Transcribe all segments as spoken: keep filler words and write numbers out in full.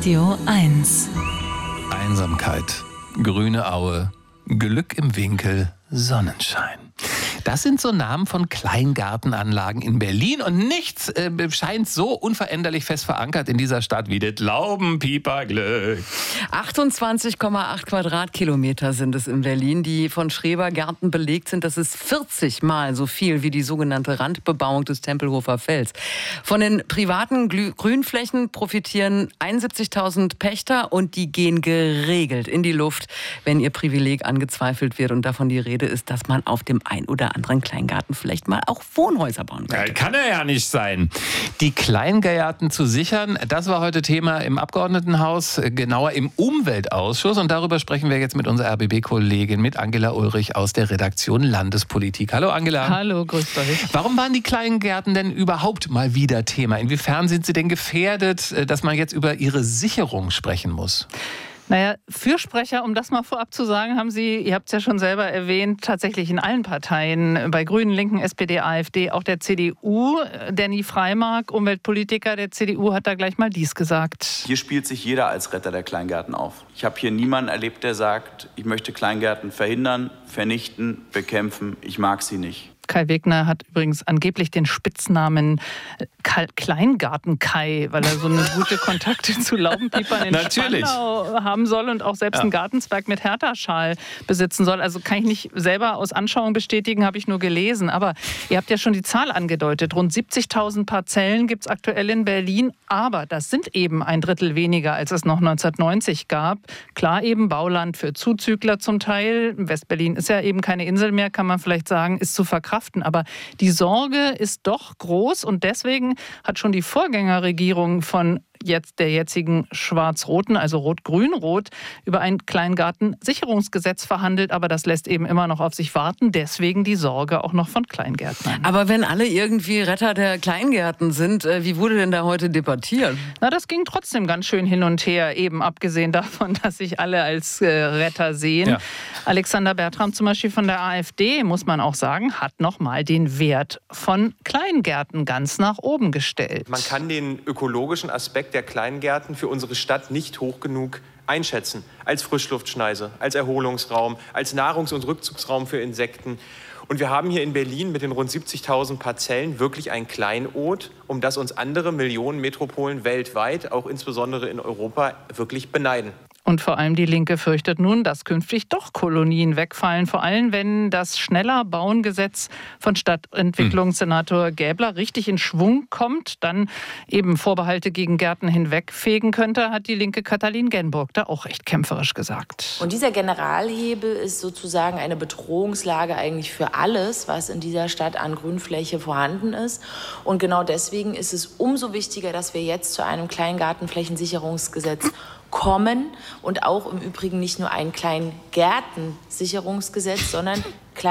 Radio eins. Einsamkeit, grüne Aue, Glück im Winkel, Sonnenschein. Das sind so Namen von Kleingartenanlagen in Berlin und nichts äh, scheint so unveränderlich fest verankert in dieser Stadt wie das Laubenpieperglück. achtundzwanzig Komma acht Quadratkilometer sind es in Berlin, die von Schrebergärten belegt sind. Das ist vierzig Mal so viel wie die sogenannte Randbebauung des Tempelhofer Fells. Von den privaten Glü- Grünflächen profitieren einundsiebzigtausend Pächter und die gehen geregelt in die Luft, wenn ihr Privileg angezweifelt wird und davon die Rede ist, dass man auf dem ein oder anderen Kleingarten vielleicht mal auch Wohnhäuser bauen könnte. Ja, kann er ja nicht sein. Die Kleingärten zu sichern, das war heute Thema im Abgeordnetenhaus, genauer im Umweltausschuss. Und darüber sprechen wir jetzt mit unserer R B B-Kollegin, mit Angela Ulrich aus der Redaktion Landespolitik. Hallo Angela. Hallo, grüßt euch. Warum waren die Kleingärten denn überhaupt mal wieder Thema? Inwiefern sind sie denn gefährdet, dass man jetzt über ihre Sicherung sprechen muss? Naja, Fürsprecher, um das mal vorab zu sagen, haben Sie, ihr habt es ja schon selber erwähnt, tatsächlich in allen Parteien, bei Grünen, Linken, S P D, AfD, auch der C D U. Danny Freimark, Umweltpolitiker der C D U, hat da gleich mal dies gesagt. Hier spielt sich jeder als Retter der Kleingärten auf. Ich habe hier niemanden erlebt, der sagt, ich möchte Kleingärten verhindern, vernichten, bekämpfen, ich mag sie nicht. Kai Wegner hat übrigens angeblich den Spitznamen Kleingarten-Kai, weil er so eine gute Kontakte zu Laubenpiepern in Spandau haben soll und auch selbst ja. einen Gartenzwerg mit Hertha-Schal besitzen soll. Also kann ich nicht selber aus Anschauung bestätigen, habe ich nur gelesen. Aber ihr habt ja schon die Zahl angedeutet. Rund siebzigtausend Parzellen gibt es aktuell in Berlin. Aber das sind eben ein Drittel weniger, als es noch neunzehnhundertneunzig gab. Klar, eben Bauland für Zuzügler zum Teil. Westberlin ist ja eben keine Insel mehr, kann man vielleicht sagen, ist zu verkraften. Aber die Sorge ist doch groß und deswegen hat schon die Vorgängerregierung von jetzt der jetzigen Schwarz-Roten, also Rot-Grün-Rot, über ein Kleingartensicherungsgesetz verhandelt. Aber das lässt eben immer noch auf sich warten. Deswegen die Sorge auch noch von Kleingärtnern. Aber wenn alle irgendwie Retter der Kleingärten sind, wie wurde denn da heute debattiert? Na, das ging trotzdem ganz schön hin und her, eben abgesehen davon, dass sich alle als äh, Retter sehen. Ja. Alexander Bertram zum Beispiel von der AfD, muss man auch sagen, hat noch mal den Wert von Kleingärten ganz nach oben gestellt. Man kann den ökologischen Aspekt der Kleingärten für unsere Stadt nicht hoch genug einschätzen. Als Frischluftschneise, als Erholungsraum, als Nahrungs- und Rückzugsraum für Insekten. Und wir haben hier in Berlin mit den rund siebzigtausend Parzellen wirklich ein Kleinod, um das uns andere Millionen Metropolen weltweit, auch insbesondere in Europa, wirklich beneiden. Und vor allem die Linke fürchtet nun, dass künftig doch Kolonien wegfallen. Vor allem, wenn das Schneller-Bauen-Gesetz von Stadtentwicklungssenator Gäbler richtig in Schwung kommt, dann eben Vorbehalte gegen Gärten hinwegfegen könnte, hat die Linke Katalin Genburg da auch recht kämpferisch gesagt. Und dieser Generalhebel ist sozusagen eine Bedrohungslage eigentlich für alles, was in dieser Stadt an Grünfläche vorhanden ist. Und genau deswegen ist es umso wichtiger, dass wir jetzt zu einem Kleingartenflächensicherungsgesetz kommen und auch im Übrigen nicht nur ein Kleingärtensicherungsgesetz, sondern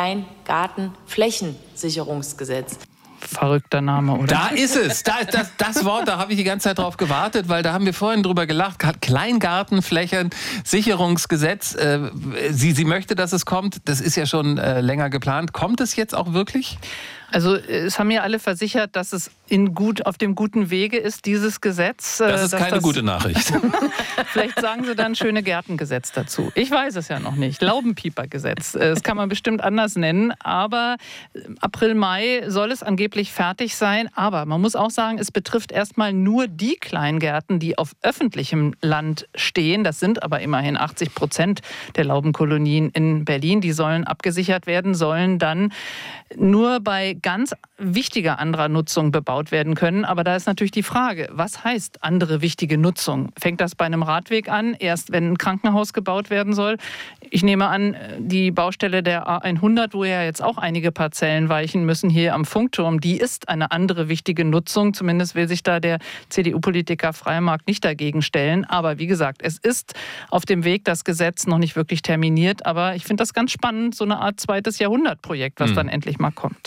Kleingartenflächensicherungsgesetz. Verrückter Name, oder? Da ist es. Da, das, das Wort, da habe ich die ganze Zeit drauf gewartet, weil da haben wir vorhin drüber gelacht. Kleingartenflächen, Sicherungsgesetz. Äh, sie, sie möchte, dass es kommt. Das ist ja schon äh, länger geplant. Kommt es jetzt auch wirklich? Also es haben ja alle versichert, dass es in gut, auf dem guten Wege ist, dieses Gesetz. Das ist keine das, gute Nachricht. Vielleicht sagen sie dann schöne Gärtengesetz dazu. Ich weiß es ja noch nicht. Laubenpiepergesetz. Das kann man bestimmt anders nennen. Aber April, Mai soll es angeblich fertig sein. Aber man muss auch sagen, es betrifft erstmal nur die Kleingärten, die auf öffentlichem Land stehen. Das sind aber immerhin achtzig Prozent der Laubenkolonien in Berlin. Die sollen abgesichert werden, sollen dann nur bei ganz wichtiger anderer Nutzung bebaut werden können. Aber da ist natürlich die Frage, was heißt andere wichtige Nutzung? Fängt das bei einem Radweg an, erst wenn ein Krankenhaus gebaut werden soll? Ich nehme an, die Baustelle der A hundert, wo ja jetzt auch einige Parzellen weichen müssen, hier am Funkturm, die ist eine andere wichtige Nutzung. Zumindest will sich da der C D U-Politiker Freimark nicht dagegen stellen. Aber wie gesagt, es ist auf dem Weg, das Gesetz noch nicht wirklich terminiert. Aber ich finde das ganz spannend, so eine Art zweites Jahrhundertprojekt, was hm. dann endlich mal kommt. Kleingarten.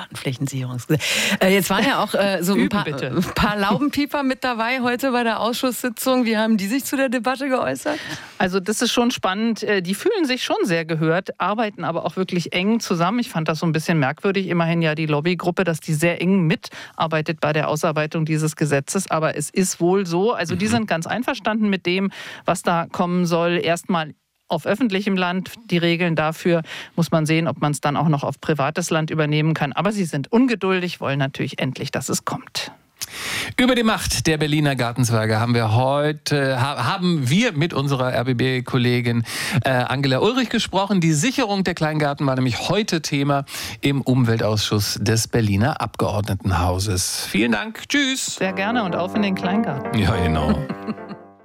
Gartenflächensicherungsgesetz. Äh, jetzt waren ja auch äh, so ein paar, äh, paar Laubenpieper mit dabei heute bei der Ausschusssitzung. Wie haben die sich zu der Debatte geäußert? Also das ist schon spannend. Die fühlen sich schon sehr gehört, arbeiten aber auch wirklich eng zusammen. Ich fand das so ein bisschen merkwürdig. Immerhin ja die Lobbygruppe, dass die sehr eng mitarbeitet bei der Ausarbeitung dieses Gesetzes. Aber es ist wohl so. Also die sind ganz einverstanden mit dem, was da kommen soll. Erstmal auf öffentlichem Land. Die Regeln dafür muss man sehen, ob man es dann auch noch auf privates Land übernehmen kann. Aber sie sind ungeduldig, wollen natürlich endlich, dass es kommt. Über die Macht der Berliner Gartenzwerge haben wir heute, haben wir mit unserer R B B-Kollegin äh, Angela Ulrich gesprochen. Die Sicherung der Kleingärten war nämlich heute Thema im Umweltausschuss des Berliner Abgeordnetenhauses. Vielen Dank. Tschüss. Sehr gerne und auf in den Kleingarten. Ja, genau.